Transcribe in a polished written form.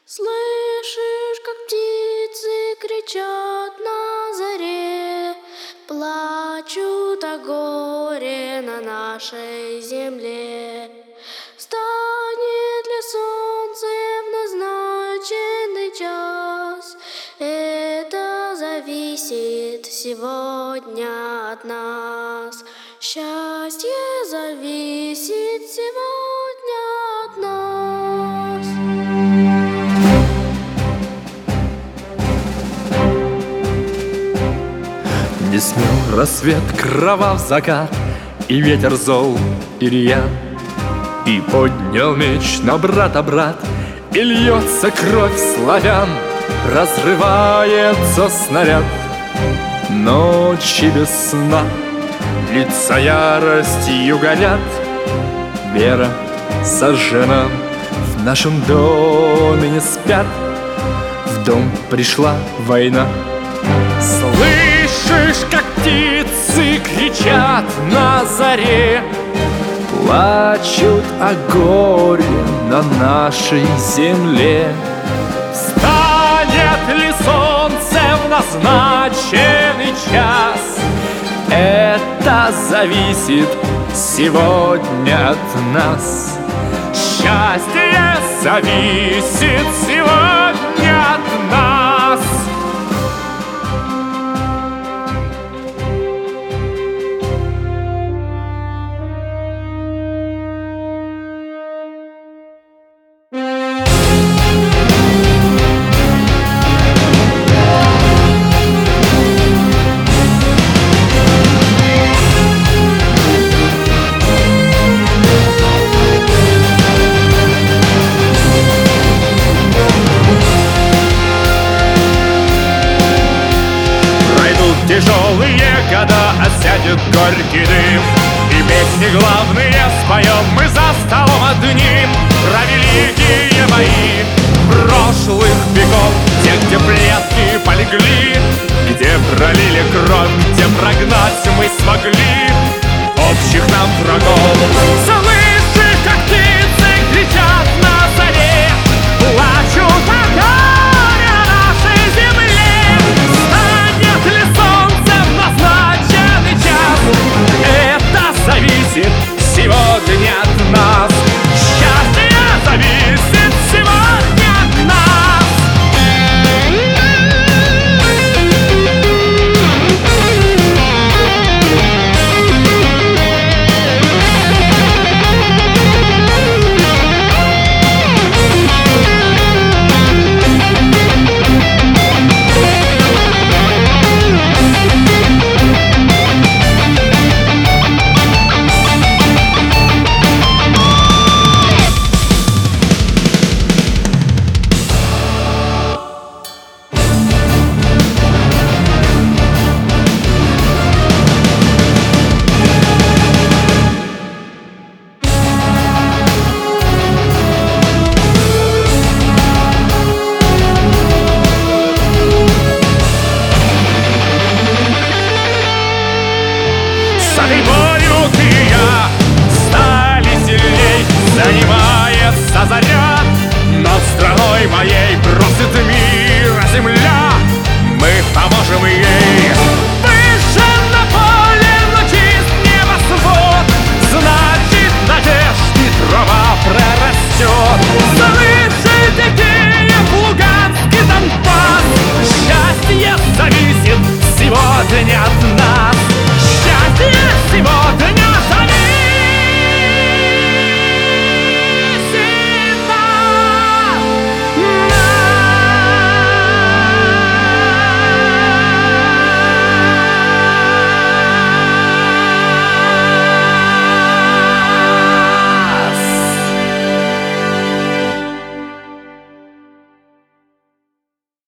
Слышишь, как птицы кричат на заре, плачут о горе на нашей земле. Встанет ли солнце в назначенный час? Это зависит сегодня от нас. Счастье зависит сегодня от нас. Не смел рассвет, кровав закат, и ветер зол, и рьян, и поднял меч на брата брат, и льется кровь славян, разрывается снаряд. Ночи без сна, лица яростью горят, вера сожжена, в нашем доме не спят. В дом пришла война. Слышишь, как птицы кричат на заре, плачут о горе на нашей земле. Встанет ли солнце в назначенный час? Это зависит сегодня от нас. Счастье зависит сегодня от нас. Тяжелые года, осядет горький дым, и песни главные споем мы за столом одним. Про великие бои прошлых веков, те, где предки полегли, где пролили кровь, где прогнать мы смогли общих нам врагов.